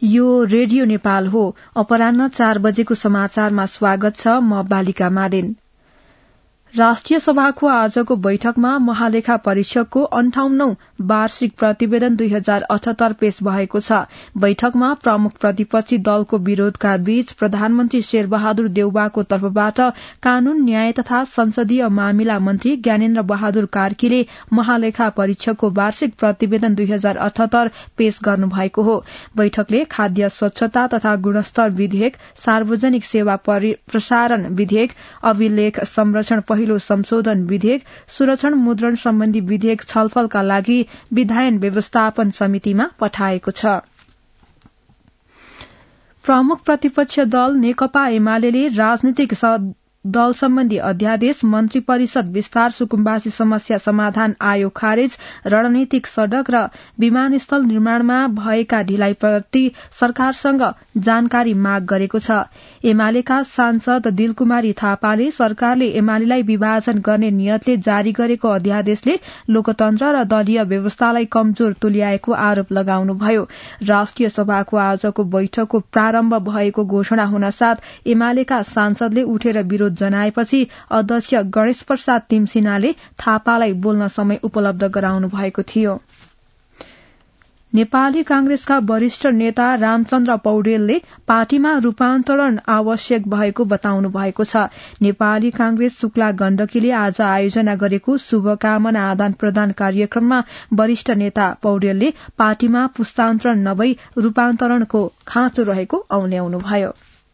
यो रेडियो नेपाल हो। अपराह्न 4 बजेको समाचारमा स्वागत छ। म बालिका मादेन। राष्ट्रिय सभाको आजको बैठकमा महालेखा परीक्षकको 58औं वार्षिक प्रतिवेदन 2078 पेश भएको छ। बैठकमा प्रमुख प्रतिपक्षी दलको विरोधका बीच प्रधानमन्त्री शेरबहादुर देउवाको तर्फबाट कानून न्याय तथा संसदीय मामिला मन्त्री ज्ञानेन्द्र बहादुर कार्कीले महालेखा परीक्षकको वार्षिक प्रतिवेदन 2078 पेश गर्नुभएको हो। बैठकले खाद्य स्वच्छता तथा गुणस्तर विधेयक, सार्वजनिक सेवा प्रसारण विधेयक, अभिलेख संरक्षण पहिलो संशोधन विधेयक, सुरक्षण मुद्रण सम्बन्धी विधेयक छलफलका लागि विधायन व्यवस्थापन समितिमा पठाएको छ। प्रमुख प्रतिपक्ष दल नेकपा एमाले राजनीतिक दल सम्बन्धी अध्यादेश, मन्त्री परिषद विस्तार, सुकुम्बासी समस्या समाधान आयोग खारेज, रणनीतिक सड़क र विमानस्थल निर्माणमा भएका ढिलाइप्रति सरकारसँग जानकारी माग गरेको छ। एमालेका सांसद दिलकुमारी थापाले सरकारले एमालेलाई विभाजन गर्ने नियतले जारी गरेको अध्यादेशले लोकतन्त्र र दलीय व्यवस्थालाई कमजोर तुल्याएको आरोप लगाउनुभयो। राष्ट्रिय सभाको आजको बैठकको प्रारम्भ भएको घोषणा हुनसाथ एमालेका सांसदले उठेर विरोध जनाएपछि अध्यक्ष गणेश प्रसाद तिमसिनाले थापालाई बोल्न समय उपलब्ध गराउनु भएको थियो। नेपाली कांग्रेसका वरिष्ठ नेता रामचन्द्र पौडेलले पार्टीमा रूपान्तरण आवश्यक भएको बताउनु भएको छ। नेपाली कांग्रेस शुक्ला गण्डकीले आज आयोजना गरेको शुभकामना आदान प्रदान कार्यक्रममा वरिष्ठ नेता पौडेलले पार्टीमा पुस्तान्तरण नभई रूपान्तरणको खाँचो रहेको औल्याउनुभयो।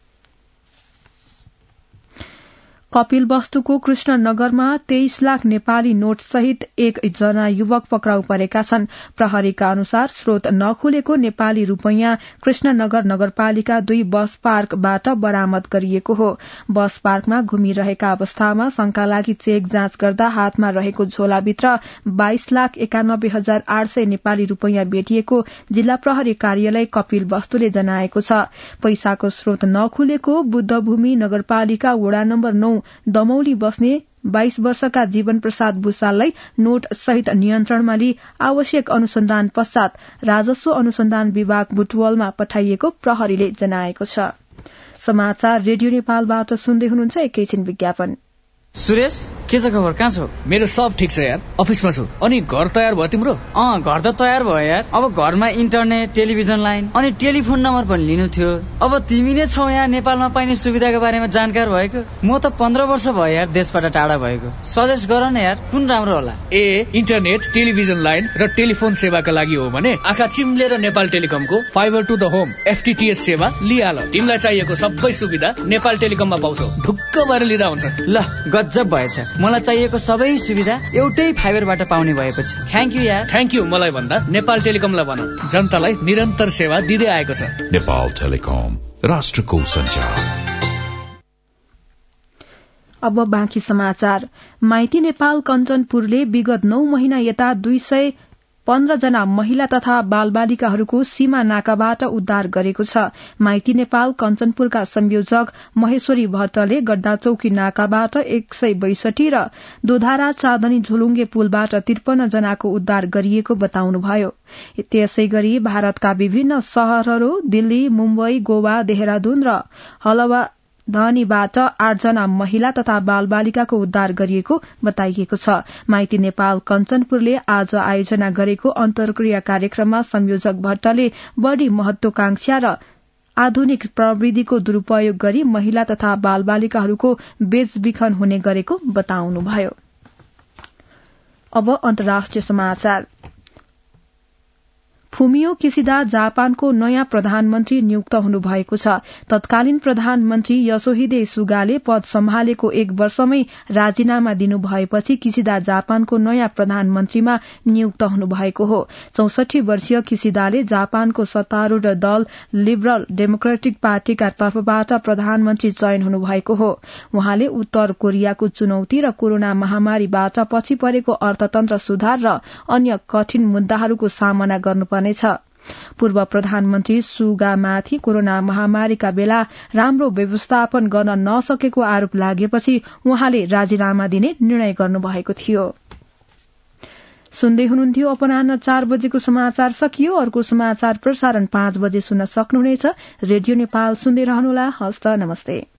कपिलवस्तुको कृष्णनगरमा 23 लाख नेपाली नोट सहित एकजना युवक पक्राउ परेका छन्। प्रहरीका अनुसार स्रोत नखुलेको नेपाली रूपैयाँ कृष्णनगर नगरपालिका 2 बस पार्कबाट बरामद गरिएको हो। बस पार्कमा घुमिरहेका अवस्थामा शंका लागि चेक जाँच गर्दा हातमा रहेको झोलाभित्र 22,91,800 नेपाली रूपैयाँ भेटिएको जिल्ला प्रहरी कार्यालय कपिलवस्तुले जनाएको छ। पैसाको स्रोत नखुलेको बुद्धभूमि नगरपालिका वडा नम्बर 9 दमौली बस्ने 22 वर्षका जीवन प्रसाद भूषाललाई नोट सहित नियन्त्रणमा लिई आवश्यक अनुसन्धान पश्चात राजस्व अनुसन्धान विभाग बुटवलमा पठाइएको प्रहरीले जनाएको छ। समाचार रेडियो नेपालबाट सुन्दै हुनुहुन्छ। एकैछिन विज्ञापन। सुरेश, के छ खबर? कहाँ छौ? मेरो सब ठिक छ यार, अफिसमा छु। अनि घर तयार भयो तिम्रो? घर त तयार भयो यार। अब घरमा इन्टरनेट, टेलिभिजन लाइन अनि टेलिफोन नम्बर पनि लिनु थियो। अब तिमी नै छौ यहाँ नेपालमा पाइने सुविधाको बारेमा जानकार भएको। म त 15 वर्ष भयो यार देशबाट टाढा भएको। सजेस्ट गर न यार, कुन राम्रो होला? इन्टरनेट, टेलिभिजन लाइन र टेलिफोन सेवाका लागि हो भने आँखा चिम्लेर नेपाल टेलिकमको fibre to the home FTTH सेवा लिहाल। तिमीलाई चाहिएको सबै सुविधा नेपाल टेलिकममा पाउँछौ। ढुक्क भएर लिँदा हुन्छ। ल, गजब भएछ। मलाई चाहिएको सबै सुविधा एउटै फाइबरबाट पाउने भएपछि थ्याङ्क यू यार। थ्याङ्क यू मलाई भन्दा नेपाल टेलिकमलाई भन। जनतालाई निरन्तर सेवा दिँदै आएको छ। नेपाल टेलिकम, राष्ट्रको सञ्चार। अब बाँकी समाचार। माइती नेपाल कञ्चनपुरले विगत 9 महिना यता 215 जना महिला तथा बालबालिकाहरूको सीमा नाकाबाट उद्धार गरेको छ। माइती नेपाल कञ्चनपुरका संयोजक महेश्वरी भट्टले गड्डाचौकी नाकाबाट 162 र दोधारा चाँदनी झोलुङ्गे पुलबाट 53 जनाको उद्धार गरिएको बताउनुभयो। त्यसै गरी भारतका विभिन्न शहरहरू दिल्ली, मुम्बई, गोवा, देहरादून र हलवाधनीबाट 8 जना महिला तथा बालबालिकाको उद्धार गरिएको बताइएको छ। माइती नेपाल कञ्चनपुरले आज आयोजना गरेको अन्तर्क्रिया कार्यक्रममा संयोजक भट्टले बढ़ी महत्वाकांक्षा र आधुनिक प्रविधिको दुरूपयोग गरी महिला तथा बालबालिकाहरूको बेचबिखन हुने गरेको बताउनुभयो। अब अन्तर्राष्ट्रिय समाचार। फुमियो किसिदा जापानको नयाँ प्रधानमन्त्री नियुक्त हुनुभएको छ। तत्कालीन प्रधानमन्त्री यसोहिदे सुगाले पद सम्हालेको 1 वर्षमै राजीनामा दिनु भएपछि किसिदा जापानको नयाँ प्रधानमन्त्रीमा नियुक्त हुनुभएको हो। 64 वर्षीय किसिदाले जापानको सत्तारूढ़ दल लिबरल डेमोक्रेटिक पार्टीका तर्फबाट प्रधानमन्त्री चयन हुनुभएको हो। उहाँले उत्तर कोरियाको चुनौती र कोरोना महामारीबाट पछि परेको अर्थतन्त्र सुधार र अन्य कठिन मुद्दाहरूको सामना गर्नुपर्ने पूर्व प्रधानमन्त्री सुगामाथि कोरोना महामारीका बेला राम्रो व्यवस्थापन गर्न नसकेको आरोप लागेपछि उहाँले राजीनामा दिने निर्णय गर्नुभएको थियो। सुन्दै हुनुहुन्थ्यो अपराह्न 4 बजेको समाचार सकियो। अर्को समाचार प्रसारण 5 बजे सुन्न सक्नुहुनेछ। रेडियो नेपाल सुन्दै रहनुहोला। हस्त नमस्ते।